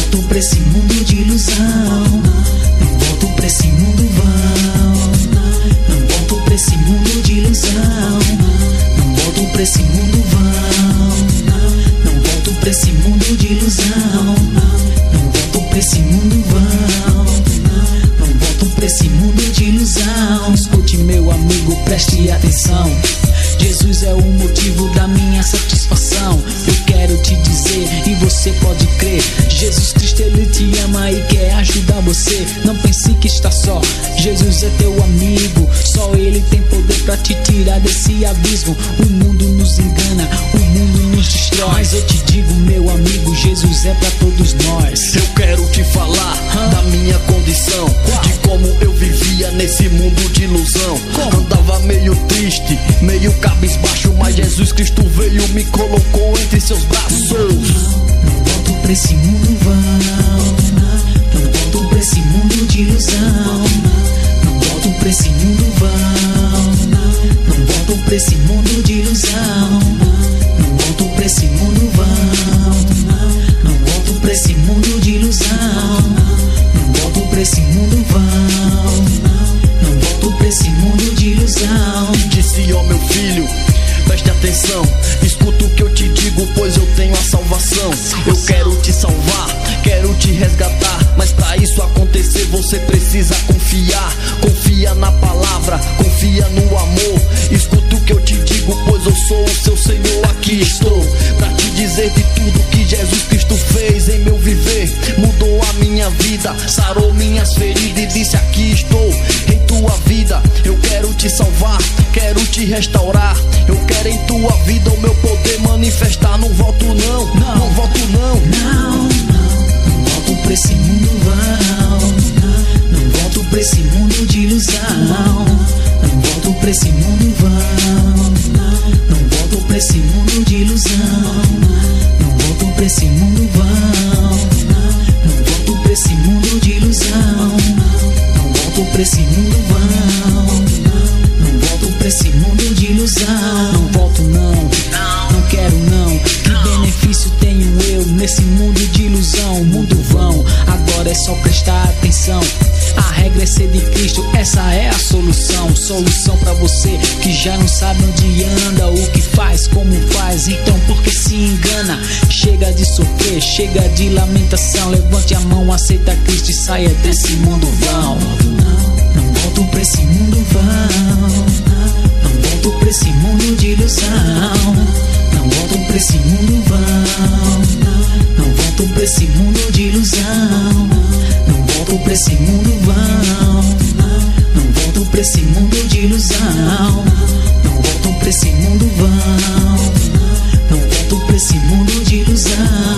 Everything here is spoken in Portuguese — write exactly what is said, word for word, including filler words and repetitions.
volto pra esse mundo de ilusão. Não volto pra esse mundo vão. Não volto pra esse mundo de ilusão. Não volto pra esse mundo vão. Não volto pra esse mundo de ilusão. Não volto pra esse mundo vão. Não volto pra esse mundo de ilusão. Escute, meu amigo, preste atenção. Jesus é o motivo da minha satisfação. Eu quero te dizer, e você pode crer, Jesus Cristo, Ele te ama e quer ajudar você. Não pense que está só, Jesus é teu amigo. Só Ele tem poder pra te tirar desse abismo. O mundo nos engana, o mundo nos destrói, mas eu te digo, meu amigo, Jesus é pra todos nós. Eu quero te falar hum? da minha condição. Qual? De como eu vivia nesse mundo de ilusão. Como? Andava meio triste, meio cabisbaixo, mas Jesus Cristo veio, me colocou entre seus braços. Não volto pra esse mundo vão. Não volto pra esse mundo de ilusão. Não volto pra esse mundo vão. Não volto pra esse mundo de ilusão. Não volto pra esse mundo vão. Não volto pra esse mundo de ilusão. Não volto pra esse mundo vão. Não volto pra esse mundo de ilusão. Disse, ó meu filho, preste atenção, escuta o que eu te digo, pois eu tenho a salvação. Eu quero te salvar, quero te resgatar, mas pra isso acontecer você precisa confiar. Confia na palavra, confia no amor. Escuta o que eu te digo, pois eu sou o seu Senhor. Aqui estou pra te dizer de tudo que Jesus Cristo fez em meu viver. Mudou a minha vida, sarou minhas feridas e disse, aqui estou em tua vida. Eu quero te salvar, quero te restaurar. Eu quero em tua vida o meu poder manifestar. Não volto não, não, não volto não. Não, não, não volto pra esse mundo vão. Não volto pra esse mundo de ilusão. Não volto pra esse mundo vão. Não volto pra esse mundo de ilusão. Não volto pra esse mundo vão. Não volto pra esse mundo de ilusão. Não volto pra esse mundo vão. Não volto pra esse mundo de ilusão. Não volto não, não quero não. Que benefício tenho eu nesse mundo de ilusão? Mundo vão, agora é só prestar atenção. A regra é ser de Cristo, essa é a solução. Solução pra você que já não sabe onde anda, o que faz, como faz, então por que se engana? Chega de sofrer, chega de lamentação. Levante a mão, aceita Cristo e saia desse mundo vão. Não volto pra esse mundo vão. Não volto pra esse mundo de ilusão. Não volto pra esse mundo vão. Não volto pra esse mundo de ilusão. Não volto pra esse mundo vão. Não volto pra esse mundo de ilusão. Não volto pra esse mundo vão. Não volto pra esse mundo de ilusão.